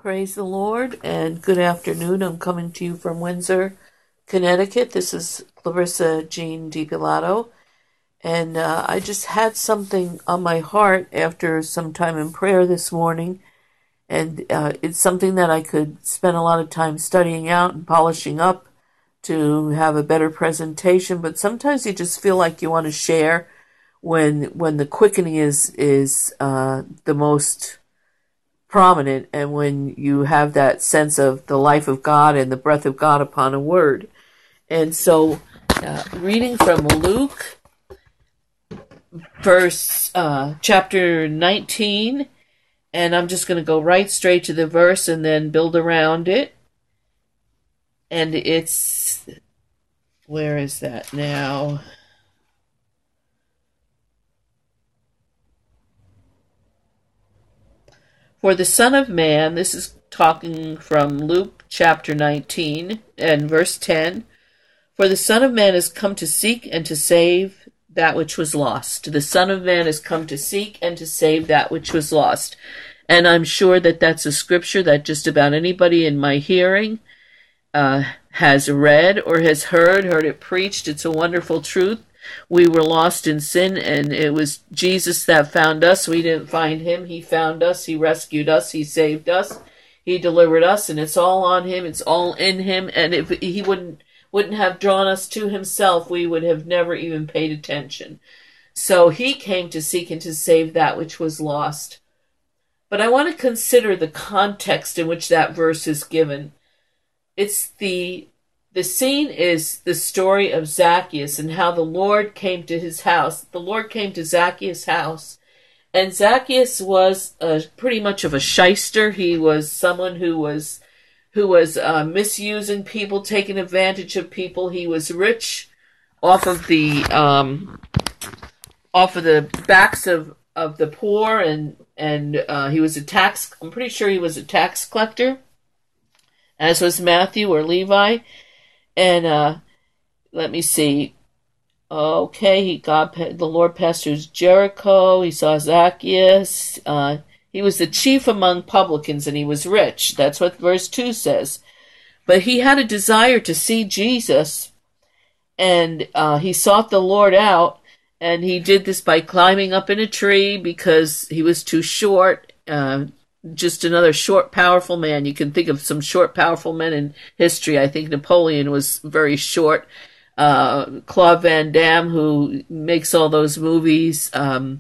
Praise the Lord, and good afternoon. I'm coming to you from Windsor, Connecticut. This is Clarissa Jean DiPilato, and I just had something on my heart after some time in prayer this morning, and it's something that I could spend a lot of time studying out and polishing up to have a better presentation, but sometimes you just feel like you want to share when the quickening is the most prominent, and when you have that sense of the life of God and the breath of God upon a word. And so reading from Luke chapter 19, and I'm just going to go right straight to the verse and then build around it. And it's, where is that now? For the Son of Man, this is talking from Luke chapter 19 and verse 10, for the Son of Man has come to seek and to save that which was lost. The Son of Man has come to seek and to save that which was lost. And I'm sure that that's a scripture that just about anybody in my hearing has read or has heard it preached. It's a wonderful truth. We were lost in sin, and it was Jesus that found us. We didn't find him. He found us. He rescued us. He saved us. He delivered us, and it's all on him. It's all in him. And if he wouldn't have drawn us to himself, we would have never even paid attention. So he came to seek and to save that which was lost. But I want to consider the context in which that verse is given. It's the scene is the story of Zacchaeus and how the Lord came to his house. The Lord came to Zacchaeus' house, and Zacchaeus was pretty much of a shyster. He was someone who was misusing people, taking advantage of people. He was rich off of the backs of the poor, and he was I'm pretty sure he was a tax collector, as was Matthew or Levi. And let me see. Okay, the Lord passed through Jericho. He saw Zacchaeus. He was the chief among publicans, and he was rich. That's what verse 2 says. But he had a desire to see Jesus, and he sought the Lord out, and he did this by climbing up in a tree because he was too short. Just another short, powerful man. You can think of some short, powerful men in history. I think Napoleon was very short. Claude Van Damme, who makes all those movies, those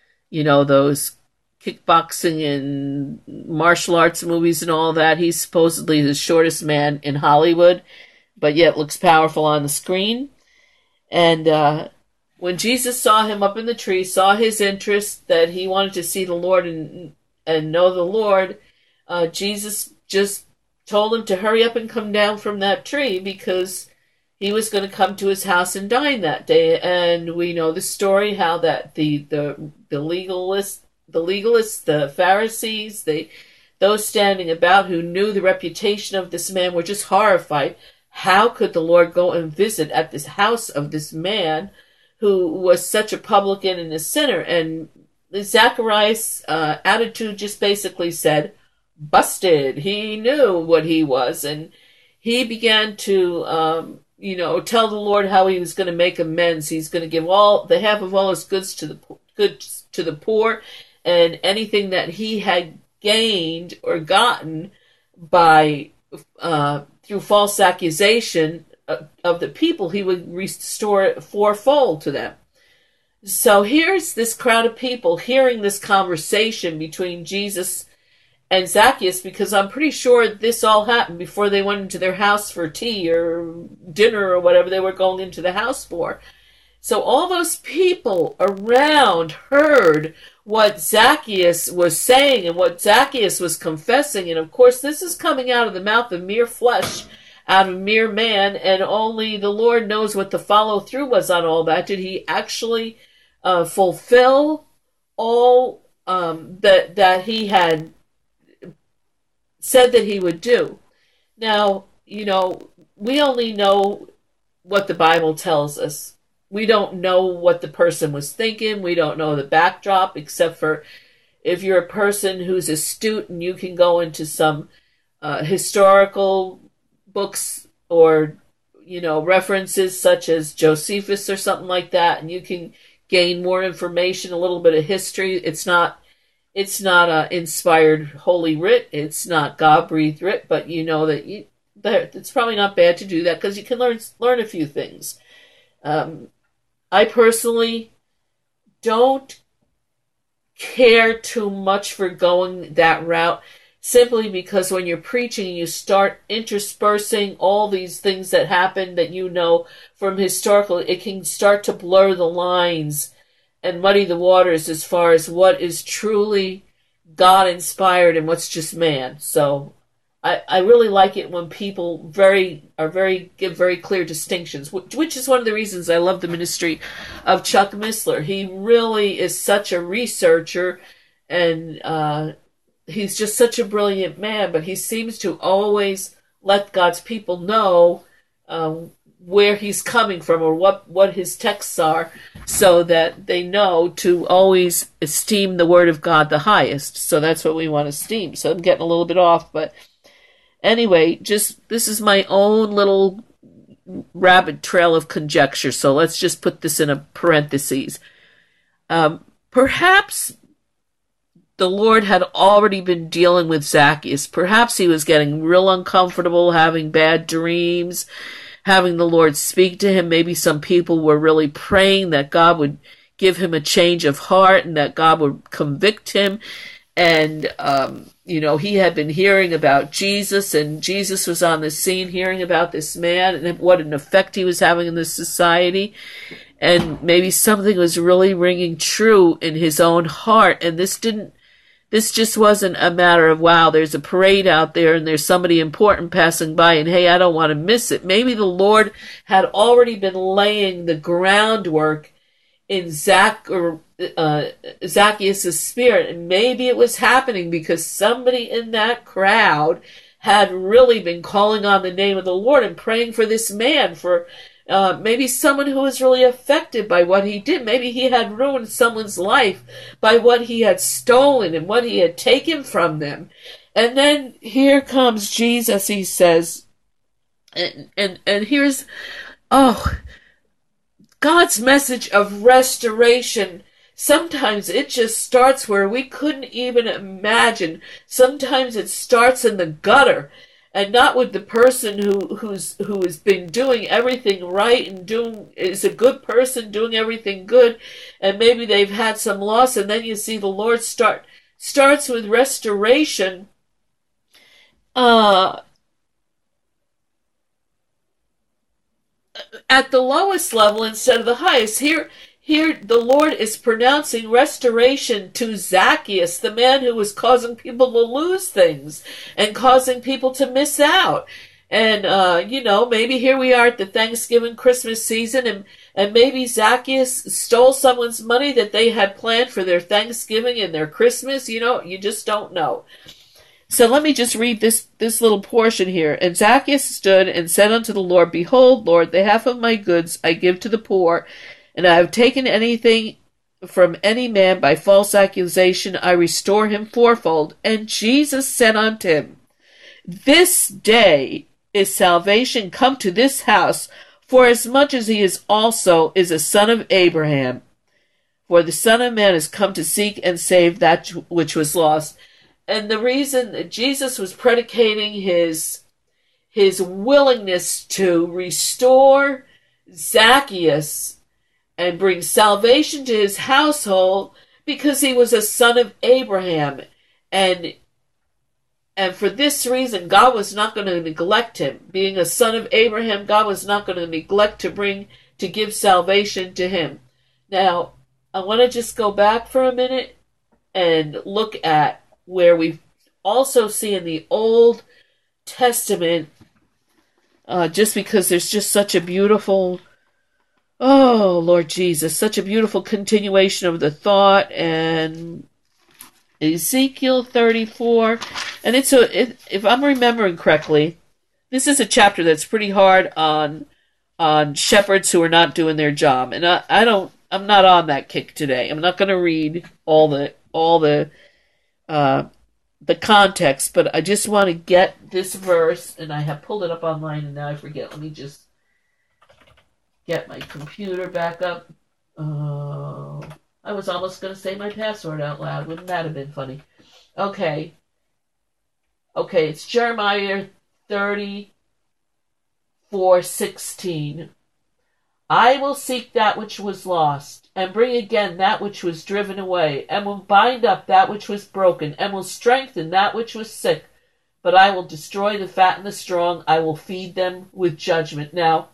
kickboxing and martial arts movies and all that. He's supposedly the shortest man in Hollywood, but yet looks powerful on the screen. And when Jesus saw him up in the tree, saw his interest, that he wanted to see the Lord and know the Lord, Jesus just told him to hurry up and come down from that tree because he was going to come to his house and dine that day. And we know the story, how that the legalists, the Pharisees, those standing about who knew the reputation of this man were just horrified. How could the Lord go and visit at this house of this man who was such a publican and a sinner? And Zacharias' attitude just basically said, busted. He knew what he was, and he began to, tell the Lord how he was going to make amends. He's going to give the half of all his goods to the poor, and anything that he had gained or gotten by through false accusation of the people, he would restore it fourfold to them. So here's this crowd of people hearing this conversation between Jesus and Zacchaeus, because I'm pretty sure this all happened before they went into their house for tea or dinner or whatever they were going into the house for. So all those people around heard what Zacchaeus was saying and what Zacchaeus was confessing. And of course, this is coming out of the mouth of mere flesh, out of mere man, and only the Lord knows what the follow through was on all that. Did he actually fulfill all that he had said that he would do? Now, we only know what the Bible tells us. We don't know what the person was thinking. We don't know the backdrop, except for if you're a person who's astute and you can go into some historical books or, references such as Josephus or something like that, and you can gain more information, a little bit of history. It's not inspired Holy Writ. It's not God-breathed writ, but you know that it's probably not bad to do that because you can learn a few things. I personally don't care too much for going that route, simply because when you're preaching, you start interspersing all these things that happen that from historical, it can start to blur the lines and muddy the waters as far as what is truly God-inspired and what's just man. So I really like it when people give very clear distinctions, which is one of the reasons I love the ministry of Chuck Missler. He really is such a researcher, and he's just such a brilliant man, but he seems to always let God's people know where he's coming from or what his texts are, so that they know to always esteem the Word of God the highest. So that's what we want to esteem. So I'm getting a little bit off, but anyway, this is my own little rabbit trail of conjecture, so let's just put this in a parentheses. Perhaps the Lord had already been dealing with Zacchaeus. Perhaps he was getting real uncomfortable, having bad dreams, having the Lord speak to him. Maybe some people were really praying that God would give him a change of heart and that God would convict him. And, he had been hearing about Jesus, and Jesus was on the scene hearing about this man and what an effect he was having in this society. And maybe something was really ringing true in his own heart. And this just wasn't a matter of, wow, there's a parade out there and there's somebody important passing by and, hey, I don't want to miss it. Maybe the Lord had already been laying the groundwork in Zacchaeus' spirit, and maybe it was happening because somebody in that crowd had really been calling on the name of the Lord and praying for this man, for maybe someone who was really affected by what he did. Maybe he had ruined someone's life by what he had stolen and what he had taken from them. And then here comes Jesus, he says, and here's, God's message of restoration. Sometimes it just starts where we couldn't even imagine. Sometimes it starts in the gutter, and not with the person who has been doing everything right and is a good person, doing everything good, and maybe they've had some loss, and then you see the Lord starts with restoration. At the lowest level instead of the highest. Here the Lord is pronouncing restoration to Zacchaeus, the man who was causing people to lose things and causing people to miss out. And, maybe here we are at the Thanksgiving, Christmas season, and maybe Zacchaeus stole someone's money that they had planned for their Thanksgiving and their Christmas. You just don't know. So let me just read this little portion here. And Zacchaeus stood and said unto the Lord, Behold, Lord, the half of my goods I give to the poor, and I have taken anything from any man by false accusation, I restore him fourfold. And Jesus said unto him, This day is salvation come to this house, for as much as he is also is a son of Abraham. For the Son of Man is come to seek and save that which was lost. And the reason that Jesus was predicating his willingness to restore Zacchaeus and bring salvation to his household because he was a son of Abraham. And for this reason, God was not going to neglect him. Being a son of Abraham, God was not going to neglect to give salvation to him. Now, I want to just go back for a minute and look at where we also see in the Old Testament, just because there's just such a beautiful, Lord Jesus, such a beautiful continuation of the thought, and Ezekiel 34, and if I'm remembering correctly, this is a chapter that's pretty hard on shepherds who are not doing their job, and I'm not on that kick today. I'm not going to read all the the context, but I just want to get this verse, and I have pulled it up online, and now I forget. Let me just get my computer back up. I was almost going to say my password out loud. Wouldn't that have been funny? Okay, it's Jeremiah 34:16. I will seek that which was lost, and bring again that which was driven away, and will bind up that which was broken, and will strengthen that which was sick. But I will destroy the fat and the strong. I will feed them with judgment. Now,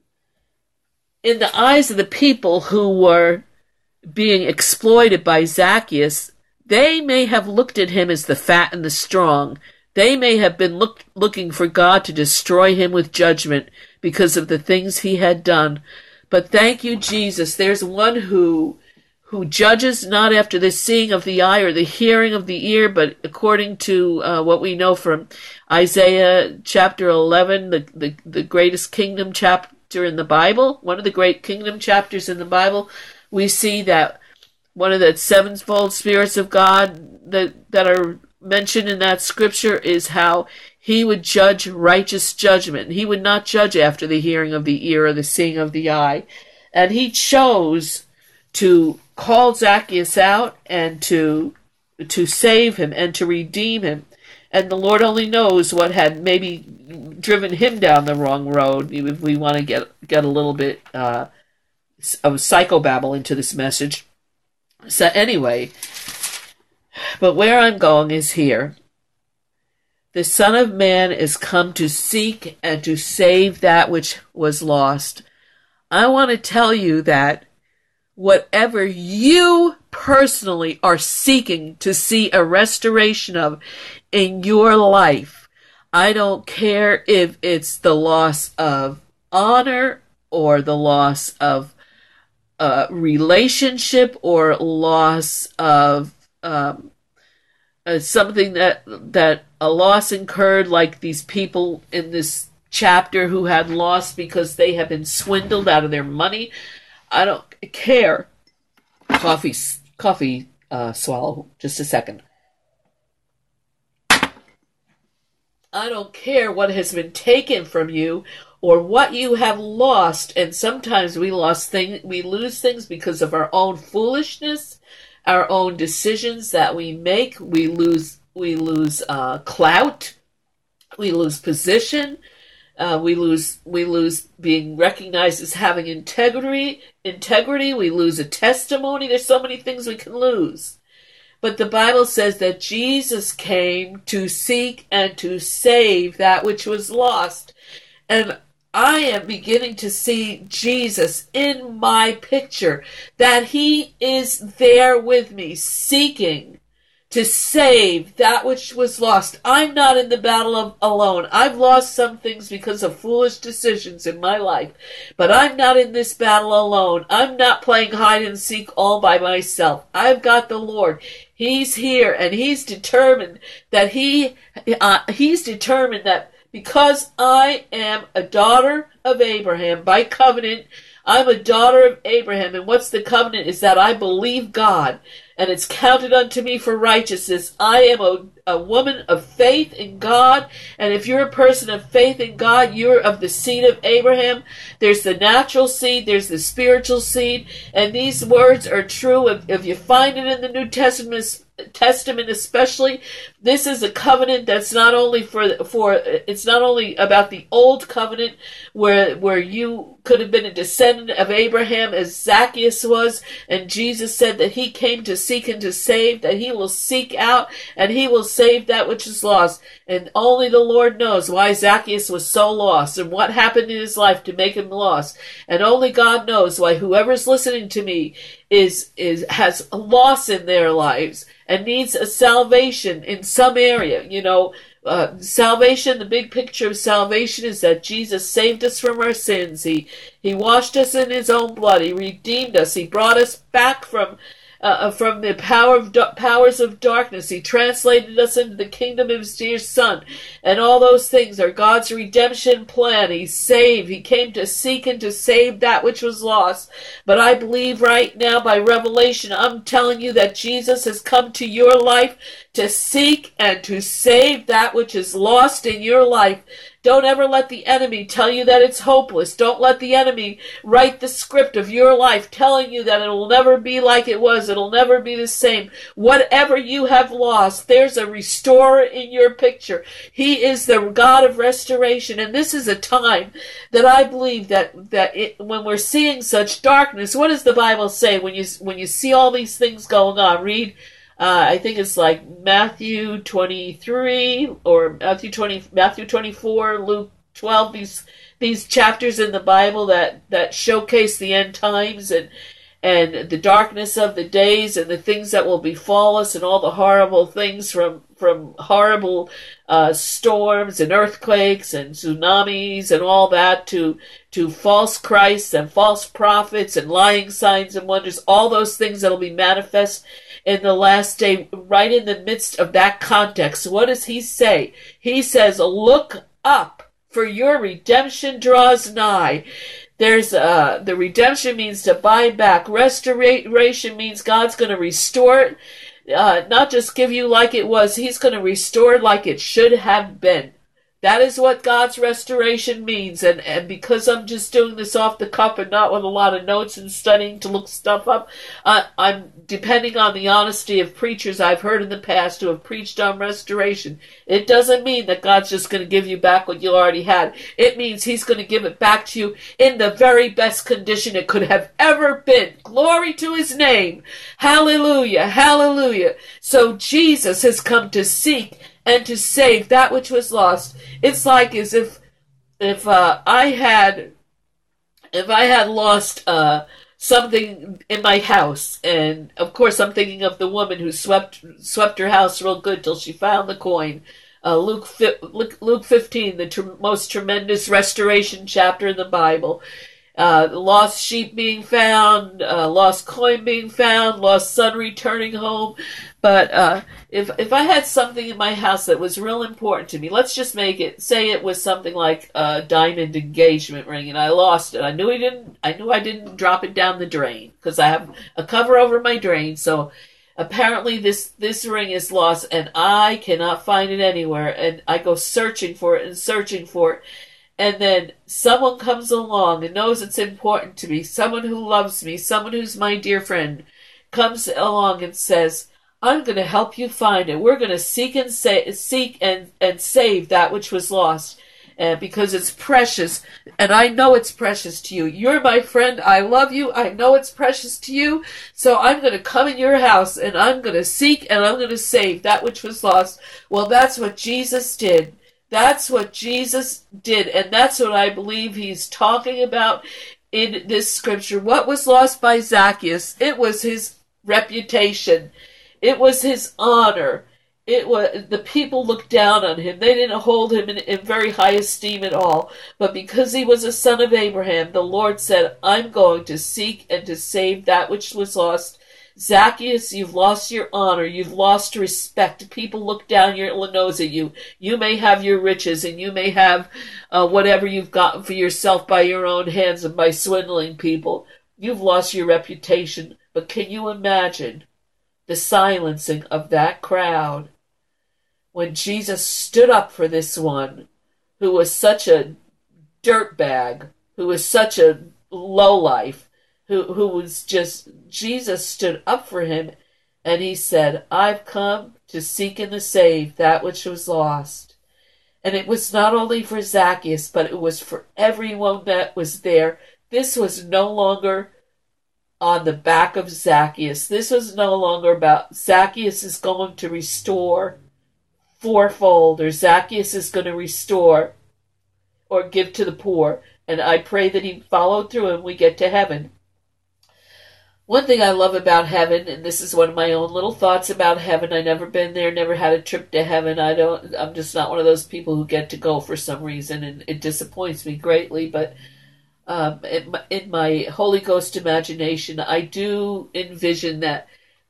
in the eyes of the people who were being exploited by Zacchaeus, they may have looked at him as the fat and the strong. They may have been looking for God to destroy him with judgment because of the things he had done. But thank you, Jesus, there's one who judges not after the seeing of the eye or the hearing of the ear, but according to what we know from Isaiah chapter 11, the greatest kingdom chapter in the Bible, one of the great kingdom chapters in the Bible. We see that one of the sevenfold spirits of God that are mentioned in that scripture is how he would judge righteous judgment. He would not judge after the hearing of the ear or the seeing of the eye. And he chose to call Zacchaeus out and to save him and to redeem him. And the Lord only knows what had maybe driven him down the wrong road, if we want to get a little bit of psychobabble into this message. So anyway, but where I'm going is here. The Son of Man is come to seek and to save that which was lost. I want to tell you that whatever you personally are seeking to see a restoration of in your life, I don't care if it's the loss of honor or the loss of relationship or loss of something that a loss incurred, like these people in this chapter who had lost because they have been swindled out of their money. I don't care. Coffee swallow. Just a second. I don't care what has been taken from you or what you have lost. And sometimes we lose things because of our own foolishness, our own decisions that we make. We lose clout. We lose position. We lose being recognized as having integrity. We lose a testimony. There's so many things we can lose. But the Bible says that Jesus came to seek and to save that which was lost. And I am beginning to see Jesus in my picture, that he is there with me, seeking to save that which was lost. I'm not in the battle alone. I've lost some things because of foolish decisions in my life, but I'm not in this battle alone. I'm not playing hide and seek all by myself. I've got the Lord. He's here, and he's determined that because I am a daughter of Abraham by covenant, I'm a daughter of Abraham, and what's the covenant is that I believe God, and it's counted unto me for righteousness. I am a woman of faith in God, and if you're a person of faith in God, you're of the seed of Abraham. There's the natural seed, there's the spiritual seed, and these words are true. If you find it in the New Testament especially, this is a covenant that's not only it's not only about the old covenant where you could have been a descendant of Abraham as Zacchaeus was, and Jesus said that he came to seek and to save, that he will seek out and he will save that which is lost. And only the Lord knows why Zacchaeus was so lost and what happened in his life to make him lost. And only God knows why whoever's listening to me has a loss in their lives and needs a salvation in some area. Salvation, the big picture of salvation is that Jesus saved us from our sins. He washed us in his own blood. He redeemed us. He brought us back from from the powers of darkness. He translated us into the kingdom of his dear Son. And all those things are God's redemption plan. He came to seek and to save that which was lost. But I believe right now by revelation, I'm telling you that Jesus has come to your life to seek and to save that which is lost in your life. Don't ever let the enemy tell you that it's hopeless. Don't let the enemy write the script of your life telling you that it will never be like it was. It'll never be the same. Whatever you have lost, there's a restorer in your picture. He is the God of restoration. And this is a time that I believe when we're seeing such darkness, what does the Bible say when you see all these things going on? Read I think it's like Matthew 23 or Matthew 24, Luke 12, these chapters in the Bible that showcase the end times and the darkness of the days and the things that will befall us and all the horrible things from horrible storms and earthquakes and tsunamis and all that to false Christs and false prophets and lying signs and wonders, all those things that will be manifest in the last day. Right in the midst of that context, what does he say? He says, look up, for your redemption draws nigh. There's the redemption means to buy back. Restoration means God's going to restore it, not just give you like it was. He's going to restore it like it should have been. That is what God's restoration means. And because I'm just doing this off the cuff and not with a lot of notes and studying to look stuff up, I'm depending on the honesty of preachers I've heard in the past who have preached on restoration. It doesn't mean that God's just going to give you back what you already had. It means he's going to give it back to you in the very best condition it could have ever been. Glory to his name. Hallelujah. Hallelujah. So Jesus has come to seek and to save that which was lost. It's like as if I had lost something in my house, and of course I'm thinking of the woman who swept her house real good till she found the coin. Luke 15, the most tremendous restoration chapter in the Bible. Lost sheep being found, lost coin being found, lost son returning home. But if I had something in my house that was real important to me, let's just say it was something like a diamond engagement ring, and I lost it. I knew I didn't drop it down the drain because I have a cover over my drain. So apparently this ring is lost, and I cannot find it anywhere. And I go searching for it and searching for it. And then someone comes along and knows it's important to me, someone who loves me, someone who's my dear friend, comes along and says, I'm going to help you find it. We're going to seek and save that which was lost, because it's precious, and I know it's precious to you. You're my friend. I love you. I know it's precious to you. So I'm going to come in your house, and I'm going to seek and I'm going to save that which was lost. Well, that's what Jesus did. That's what Jesus did, and that's what I believe he's talking about in this scripture. What was lost by Zacchaeus? It was his reputation. It was his honor. It was the people looked down on him. They didn't hold him in very high esteem at all. But because he was a son of Abraham, the Lord said, I'm going to seek and to save that which was lost. Zacchaeus, you've lost your honor. You've lost respect. People look down your nose at you. You may have your riches and you may have whatever you've gotten for yourself by your own hands and by swindling people. You've lost your reputation. But can you imagine the silencing of that crowd when Jesus stood up for this one who was such a dirtbag, who was such a lowlife, who was just, Jesus stood up for him, and he said, I've come to seek and to save that which was lost. And it was not only for Zacchaeus, but it was for everyone that was there. This was no longer on the back of Zacchaeus. This was no longer about Zacchaeus is going to restore fourfold, or Zacchaeus is going to restore or give to the poor. And I pray that he followed through and we get to heaven. One thing I love about heaven, and this is one of my own little thoughts about heaven, I've never been there, never had a trip to heaven. I'm just not one of those people who get to go for some reason, and it disappoints me greatly. But in my Holy Ghost imagination, I do envision that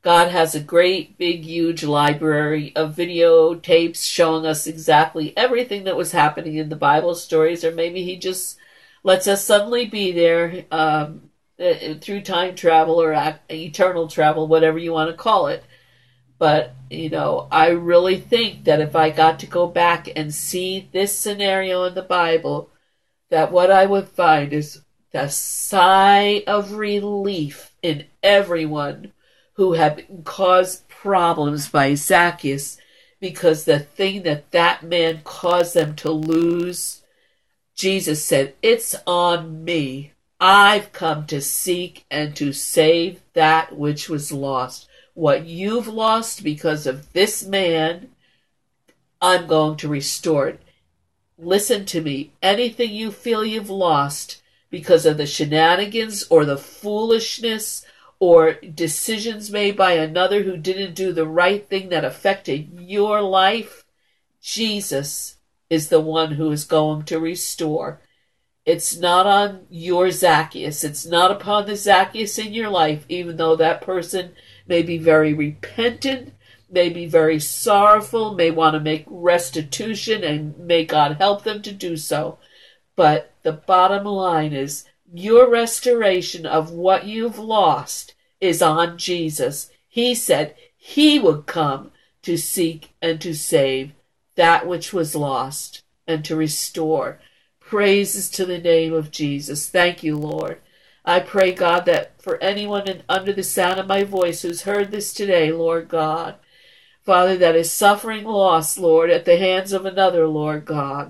God has a great, big, huge library of videotapes showing us exactly everything that was happening in the Bible stories, or maybe he just lets us suddenly be there through time travel or eternal travel, whatever you want to call it. But, I really think that if I got to go back and see this scenario in the Bible, that what I would find is the sigh of relief in everyone who had been caused problems by Zacchaeus, because the thing that man caused them to lose, Jesus said, "It's on me. I've come to seek and to save that which was lost. What you've lost because of this man, I'm going to restore it." Listen to me. Anything you feel you've lost because of the shenanigans or the foolishness or decisions made by another who didn't do the right thing that affected your life, Jesus is the one who is going to restore. It's not on your Zacchaeus. It's not upon the Zacchaeus in your life, even though that person may be very repentant, may be very sorrowful, may want to make restitution, and may God help them to do so. But the bottom line is, your restoration of what you've lost is on Jesus. He said he would come to seek and to save that which was lost and to restore. Praises to the name of Jesus. Thank you, Lord. I pray, God, that for anyone under the sound of my voice who's heard this today, Lord God, Father, that is suffering loss, Lord, at the hands of another, Lord God,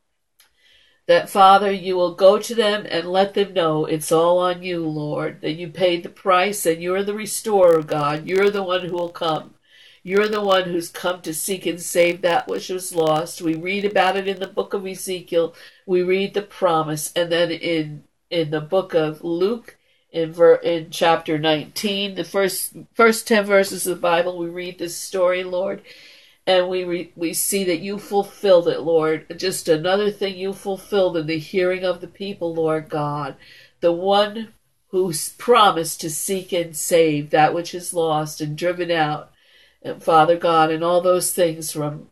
that, Father, you will go to them and let them know it's all on you, Lord, that you paid the price and you're the restorer, God. You're the one who will come. You're the one who's come to seek and save that which was lost. We read about it in the book of Ezekiel. We read the promise. And then in the book of Luke, in chapter 19, the first 10 verses of the Bible, we read this story, Lord. And we see that you fulfilled it, Lord. Just another thing you fulfilled in the hearing of the people, Lord God. The one who's promised to seek and save that which is lost and driven out. And Father God, and all those things from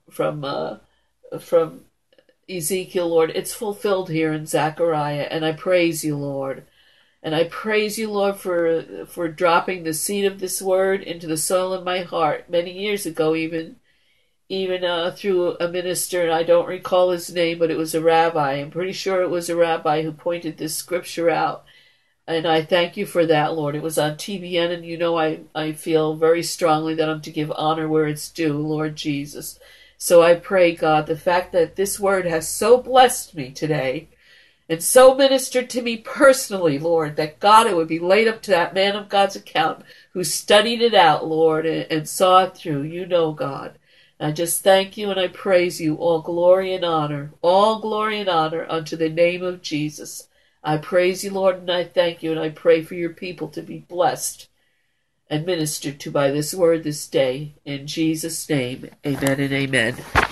Ezekiel, Lord, it's fulfilled here in Zechariah. And I praise you, Lord. And I praise you, Lord, for dropping the seed of this word into the soil of my heart many years ago, even through a minister, and I don't recall his name, but it was a rabbi. I'm pretty sure it was a rabbi who pointed this scripture out. And I thank you for that, Lord. It was on TBN, and I feel very strongly that I'm to give honor where it's due, Lord Jesus. So I pray, God, the fact that this word has so blessed me today and so ministered to me personally, Lord, that, God, it would be laid up to that man of God's account who studied it out, Lord, and saw it through. God. I just thank you and I praise you. All glory and honor unto the name of Jesus. I praise you, Lord, and I thank you, and I pray for your people to be blessed and ministered to by this word this day. In Jesus' name, amen and amen.